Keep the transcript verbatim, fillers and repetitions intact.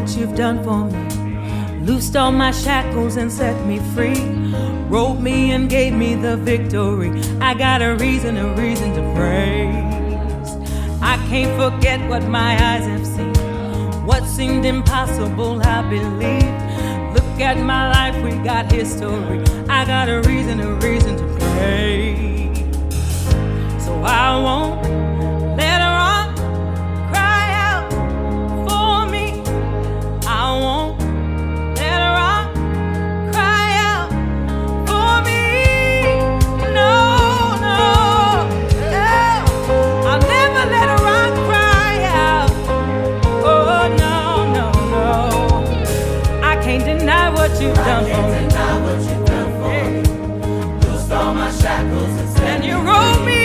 what you've done for me. Loosed all my shackles and set me free. Wrote me and gave me the victory. I got a reason, a reason to praise. I can't forget what my eyes have seen. What seemed impossible, I believe. Look at my life, we got history. I got a reason, a reason to praise. So I won't let a rock cry out for me. I won't let a rock cry out for me. No, no, no. I'll never let a rock cry out. Oh, no, no, no. I can't deny what you've done for me. Deny what you've done for me. Loosed all my shackles and set And you wrote me